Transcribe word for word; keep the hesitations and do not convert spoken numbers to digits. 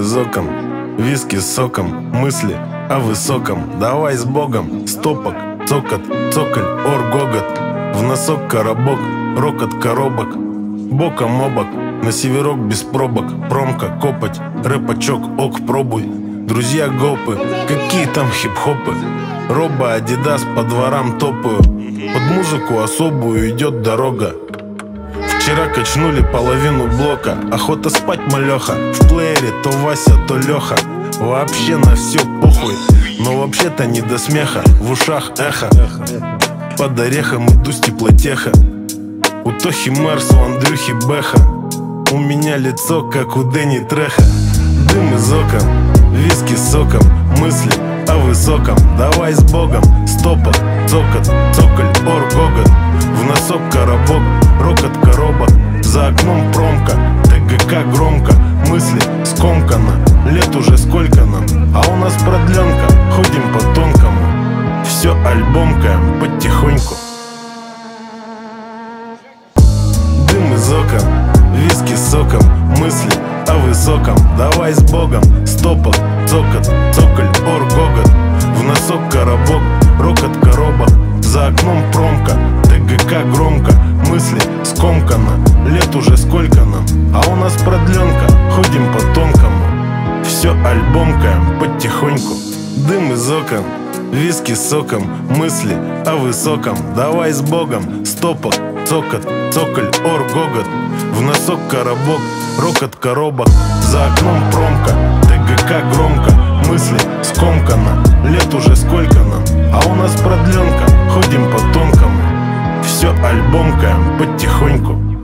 из окон, виски с соком, мысли о высоком. Давай с Богом, стопок, цокот, цоколь, ор, гогот. В носок коробок, рокот коробок, боком обок, на северок без пробок. Промка, копоть, рэпачок, ок, пробуй. Друзья гопы, какие там хип-хопы. Роба, адидас, по дворам топаю. Под музыку особую идет дорога. Вчера качнули половину блока. Охота спать, малеха. В плеере то Вася, то Леха. Вообще на все похуй, но вообще-то не до смеха. В ушах эхо. Под орехом иду с теплотеха. У Тохи Марс, у Андрюхи Бэха. У меня лицо, как у Дэнни Треха. Дым из окон, виски с соком, мысли о высоком. Давай с Богом, стопок, цокот, цоколь, ор, гогот. В носок коробок, рокот коробок. За окном промка, ТГК громко. Мысли скомканно, лет уже сколько нам. А у нас продленка, ходим по тонкому. Все альбомкаем потихоньку. Дым из окон, виски с соком, мысли о высоком. Давай с Богом, стопок, цокот, цоколь, ор, гогот. В носок коробок, рокот коробок. За окном промка, ТГК громко. Мысли скомканно, лет уже сколько нам. А у нас продленка, ходим по тонкому. Все альбомкаем потихоньку. Дым из окон, виски с соком, мысли о высоком. Давай с Богом, стопок, цокот, цоколь, ор, гогот. В носок коробок, рокот коробок. За окном промка, ТГК громко. Мысли скомканно, лет уже сколько нам. А у нас продленка, ходим по тонкому. Все альбомкаем потихоньку.